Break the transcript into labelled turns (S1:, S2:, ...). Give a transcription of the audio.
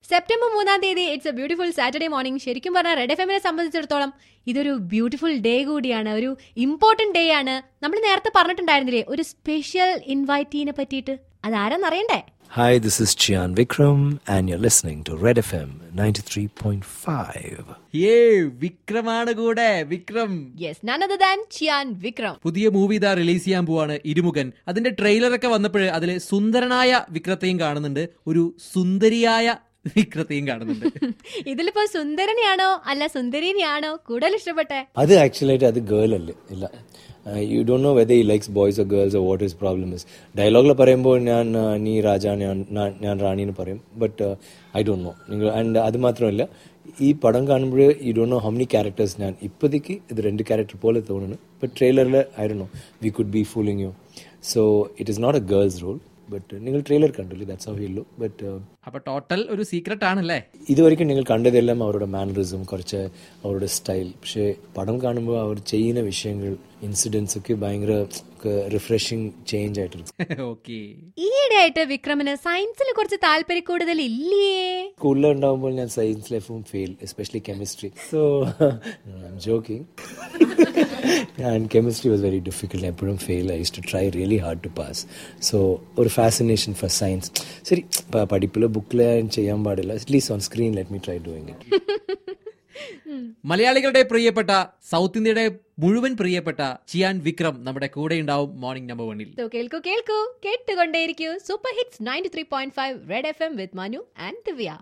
S1: September 3 it's a beautiful Saturday morning. ശരിക്കും പറഞ്ഞാൽ red F എമ്മിനെ സംബന്ധിച്ചിടത്തോളം ഇതൊരു ബ്യൂട്ടിഫുൾ ഡേ കൂടിയാണ്, ഒരു ഇമ്പോർട്ടന്റ് ഡേ ആണ്. നമ്മൾ നേരത്തെ പറഞ്ഞിട്ടുണ്ടായിരുന്നില്ലേ ഒരു സ്പെഷ്യൽ ഇൻവൈറ്റീനെ പറ്റിയിട്ട്, അതാരെന്നറിയണ്ടേ?
S2: Hi, this is Chian Vikram and you're listening to Red FM 93.5.
S3: വിക്രമാണ് കൂടെ. Vikram,
S1: yes, none other than Chiyaan Vikram.
S3: പുതിയ മൂവി ഇതാ റിലീസ് ചെയ്യാൻ പോവാണ്, ഇരുമുഖൻ. അതിന്റെ ട്രെയിലറൊക്കെ വന്നപ്പോൾ അതിൽ സുന്ദരനായ വിക്രത്തെയും കാണുന്നുണ്ട്, ഒരു സുന്ദരിയായ വിക്രത്തെയും കാണുന്നുണ്ട്.
S1: ഇതിലിപ്പോ സുന്ദരനെയാണോ അല്ല സുന്ദരിനെയാണോ കൂടുതൽ ഇഷ്ടപ്പെട്ടെ?
S2: അത് ആക്ച്വലി ആയിട്ട് അത് ഗേൾ അല്ലേ? ഇല്ല, you don't know whether he likes boys or girls or what his problem is. ഡയലോഗിൽ പറയുമ്പോൾ നീ രാജ, ഞാൻ റാണി എന്ന് പറയും. But I don't know. നിങ്ങൾ ആൻഡ് അത് മാത്രമല്ല, ഈ പടം കാണുമ്പോൾ you don't know how many characters. ഞാൻ ഇപ്പോഴത്തേക്ക് ഇത് 2 ക്യാരക്ടർ പോലെ തോന്നുന്നു. ബട്ട് ട്രെയിലറിൽ I don't know, we could be fooling you. So it is not a girls role. But നിങ്ങൾ ട്രെയിലർ കണ്ടില്ലേ, that's how he look. But
S3: അപ്പൊ ടോട്ടൽ ഒരു സീക്രട്ട് ആണല്ലേ?
S2: ഇതുവരെയ്ക്കും നിങ്ങൾ കണ്ടതെല്ലാം അവരുടെ മാനറിസം, കുറച്ച് അവരുടെ സ്റ്റൈൽ. പക്ഷേ പടം കാണുമ്പോൾ അവർ ചെയ്യുന്ന വിഷയങ്ങൾ, ഇൻസിഡൻസ് ഒക്കെ ഭയങ്കര റിഫ്രഷിംഗ് ചേഞ്ച് ആയിട്ടിരിക്കും.
S3: ഓക്കെ.
S1: ഈയിടെ ആയിട്ട് വിക്രമിന് സയൻസിൽ കുറച്ച് താല്പര്യം കൂടുതൽ ഇല്ലേ?
S2: സ്കൂളിൽ ഉണ്ടാകുമ്പോൾ ഞാൻ സയൻസ് ലൈഫും fail, especially chemistry. So I'm joking. And chemistry was very difficult. എപ്പോഴും fail. I used to try really hard to pass. So ഒരു ഫാസിനേഷൻ ഫോർ സയൻസ്. ശരി, പഠിപ്പിൽ ബുക്കിൽ ചെയ്യാൻ പാടില്ല, at least on screen let me try doing it.
S3: മലയാളികളുടെ പ്രിയപ്പെട്ട, south ഇന്ത്യയുടെ മുഴുവൻ പ്രിയപ്പെട്ട ചിയാൻ വിക്രം നമ്മുടെ കൂടെ ഉണ്ടാവും മോർണിംഗ് നമ്പർ 1.
S1: കേൾക്കൂ കേട്ടുകൊണ്ടേയിരിക്കൂ. Super hits 93.5 red F M with Manu and Divya.